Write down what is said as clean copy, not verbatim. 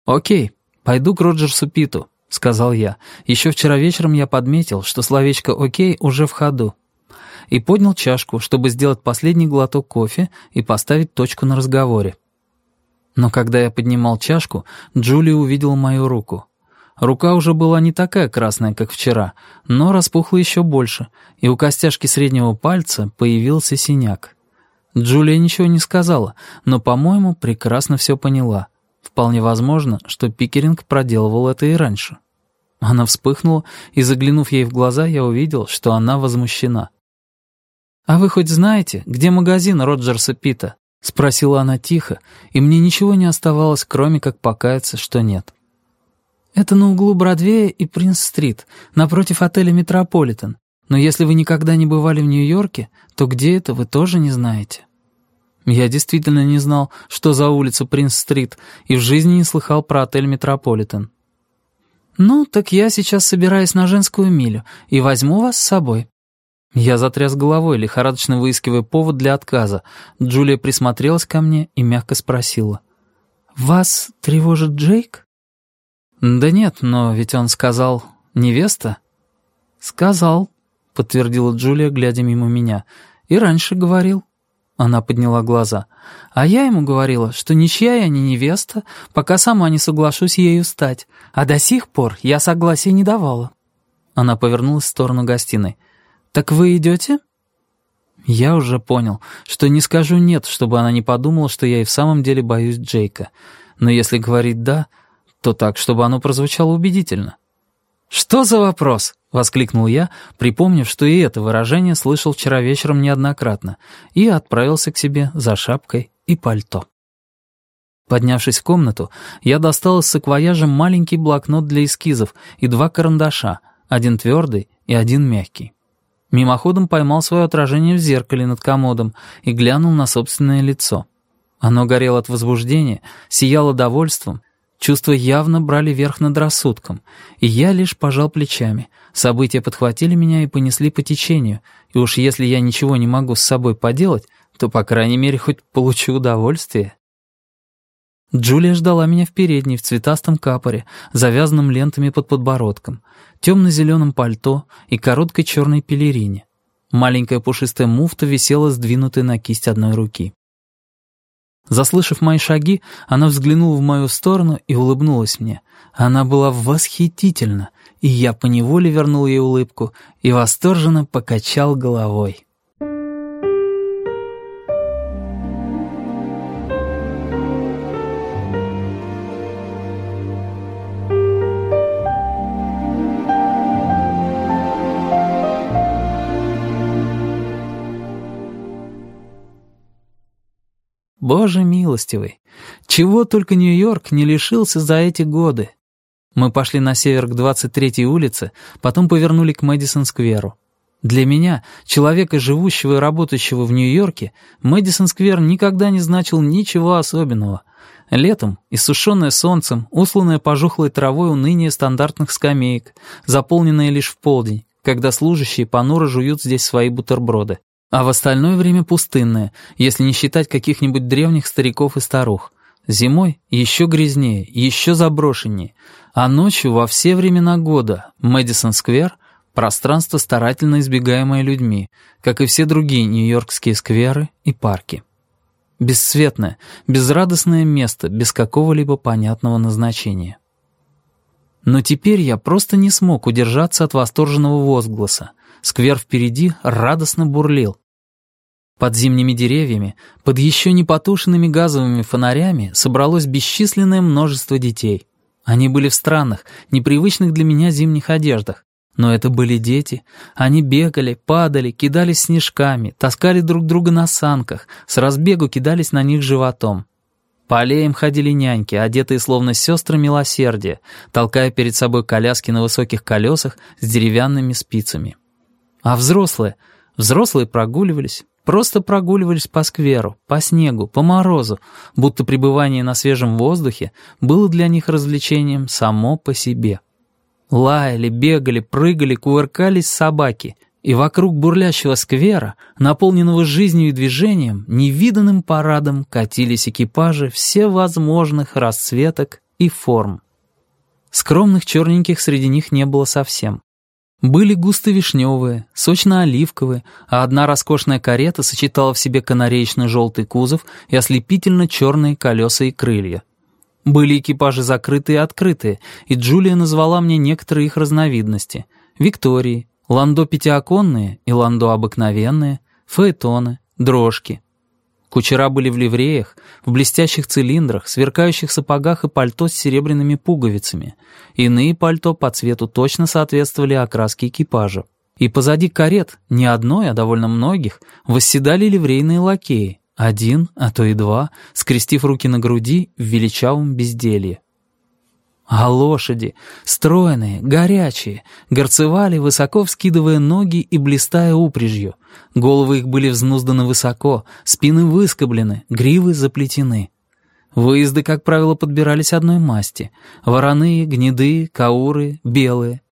«Окей, пойду к Роджерсу Питту», — сказал я. Еще вчера вечером я подметил, что словечко «окей» уже в ходу. И поднял чашку, чтобы сделать последний глоток кофе и поставить точку на разговоре. Но когда я поднимал чашку, Джулия увидела мою руку. Рука уже была не такая красная, как вчера, но распухла еще больше, и у костяшки среднего пальца появился синяк. Джулия ничего не сказала, но, по-моему, прекрасно все поняла. Вполне возможно, что Пикеринг проделывал это и раньше. Она вспыхнула, и, заглянув ей в глаза, я увидел, что она возмущена. «А вы хоть знаете, где магазин Роджерса Питта?» — спросила она тихо, и мне ничего не оставалось, кроме как покаяться, что нет. «Это на углу Бродвея и Принц-стрит, напротив отеля «Метрополитен». Но если вы никогда не бывали в Нью-Йорке, то где это, вы тоже не знаете». Я действительно не знал, что за улица Принц-стрит, и в жизни не слыхал про отель «Метрополитен». «Ну, так я сейчас собираюсь на женскую милю и возьму вас с собой». Я затряс головой, лихорадочно выискивая повод для отказа. Джулия присмотрелась ко мне и мягко спросила. «Вас тревожит Джейк?» «Да нет, но ведь он сказал, невеста?» «Сказал», — подтвердила Джулия, глядя мимо меня. «И раньше говорил». Она подняла глаза. «А я ему говорила, что ничья я не невеста, пока сама не соглашусь ею стать. А до сих пор я согласия не давала». Она повернулась в сторону гостиной. «Так вы идете?» Я уже понял, что не скажу «нет», чтобы она не подумала, что я и в самом деле боюсь Джейка. Но если говорить «да», то так, чтобы оно прозвучало убедительно. «Что за вопрос?» — воскликнул я, припомнив, что и это выражение слышал вчера вечером неоднократно, и отправился к себе за шапкой и пальто. Поднявшись в комнату, я достал из саквояжа маленький блокнот для эскизов и 2 карандаша, один твердый и один мягкий. Мимоходом поймал свое отражение в зеркале над комодом и глянул на собственное лицо. Оно горело от возбуждения, сияло довольством, чувства явно брали верх над рассудком, и я лишь пожал плечами. События подхватили меня и понесли по течению, и уж если я ничего не могу с собой поделать, то, по крайней мере, хоть получу удовольствие. Джулия ждала меня в передней в цветастом капоре, завязанном лентами под подбородком, темно-зеленом пальто и короткой черной пелерине. Маленькая пушистая муфта висела сдвинутой на кисть одной руки. Заслышав мои шаги, она взглянула в мою сторону и улыбнулась мне. Она была восхитительна, и я поневоле вернул ей улыбку и восторженно покачал головой. Боже милостивый, чего только Нью-Йорк не лишился за эти годы. Мы пошли на север к 23-й улице, потом повернули к Мэдисон-скверу. Для меня, человека, живущего и работающего в Нью-Йорке, Мэдисон-сквер никогда не значил ничего особенного. Летом, иссушенное солнцем, усланное пожухлой травой уныние стандартных скамеек, заполненное лишь в полдень, когда служащие понуро жуют здесь свои бутерброды. А в остальное время пустынное, если не считать каких-нибудь древних стариков и старух. Зимой еще грязнее, еще заброшеннее, а ночью во все времена года Мэдисон-сквер — пространство, старательно избегаемое людьми, как и все другие нью-йоркские скверы и парки. Бесцветное, безрадостное место, без какого-либо понятного назначения. Но теперь я просто не смог удержаться от восторженного возгласа. Сквер впереди радостно бурлил. Под зимними деревьями, под еще не потушенными газовыми фонарями собралось бесчисленное множество детей. Они были в странных, непривычных для меня зимних одеждах. Но это были дети. Они бегали, падали, кидались снежками, таскали друг друга на санках, с разбегу кидались на них животом. По аллеям ходили няньки, одетые словно сестры милосердия, толкая перед собой коляски на высоких колесах с деревянными спицами. А взрослые прогуливались, просто прогуливались по скверу, по снегу, по морозу, будто пребывание на свежем воздухе было для них развлечением само по себе. Лаяли, бегали, прыгали, кувыркались собаки, и вокруг бурлящего сквера, наполненного жизнью и движением, невиданным парадом катились экипажи всевозможных расцветок и форм. Скромных черненьких среди них не было совсем. Были густо-вишневые, сочно-оливковые, а одна роскошная карета сочетала в себе канареечно-желтый кузов и ослепительно-черные колеса и крылья. Были экипажи закрытые и открытые, и Джулия назвала мне некоторые их разновидности: Виктории, ландо пятиоконные и ландо обыкновенные, фаэтоны, дрожки. Кучера были в ливреях, в блестящих цилиндрах, сверкающих сапогах и пальто с серебряными пуговицами. Иные пальто по цвету точно соответствовали окраске экипажа. И позади карет, не одной, а довольно многих, восседали ливрейные лакеи, один, а то и два, скрестив руки на груди в величавом безделье. А лошади, стройные, горячие, горцевали, высоко вскидывая ноги и блистая упряжью. Головы их были взнузданы высоко, спины выскоблены, гривы заплетены. Выезды, как правило, подбирались одной масти: вороные, гнедые, кауры, белые.